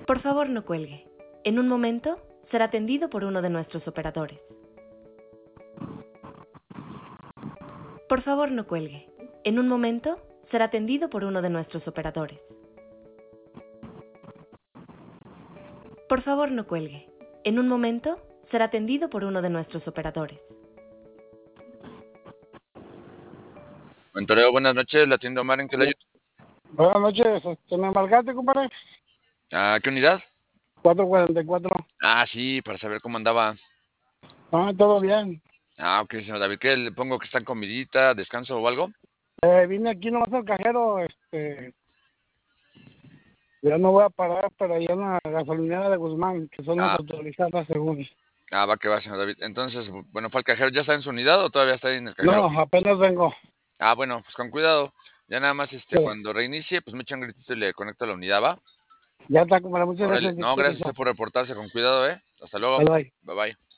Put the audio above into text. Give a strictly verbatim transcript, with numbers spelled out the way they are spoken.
Por favor, no cuelgue. En un momento será atendido por uno de nuestros operadores. Por favor, no cuelgue. En un momento será atendido por uno de nuestros operadores. Por favor, no cuelgue. En un momento será atendido por uno de nuestros operadores. Mentoreo, buenas noches, la tienda Omar, ¿en qué le ayudo? Buenas noches, este, ¿me marcaste, compadre? ¿A qué unidad? cuatro cuarenta y cuatro. Ah, sí, para saber cómo andaba. Ah, todo bien. Ah, ok, señor David, ¿qué le pongo que está en comidita, descanso o algo? Eh, vine aquí nomás al cajero, este... Ya no voy a parar, pero allá en la gasolinera de Guzmán, que son las Ah, autorizadas según. ah, va que va, señor David. Entonces, bueno, ¿fue al cajero? ¿Ya está en su unidad o todavía está ahí en el cajero? No, apenas vengo. Ah, bueno, pues con cuidado. Ya nada más, este, Sí. cuando reinicie, pues me echa un gritito y le conecto a la unidad, ¿va? Ya está, compadre, muchas Órale, gracias. no, gracias a usted por reportarse, con cuidado, ¿eh? Hasta luego. Bye, bye. Bye bye.